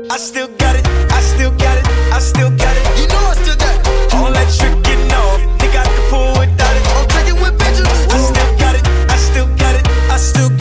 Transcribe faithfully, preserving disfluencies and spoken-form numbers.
I still got it, I still got it, I still got it. You know I still got it. All that tricking off, think I can pull without it. I'm tricking with Benjamin. I still got it, I still got it, I still got it.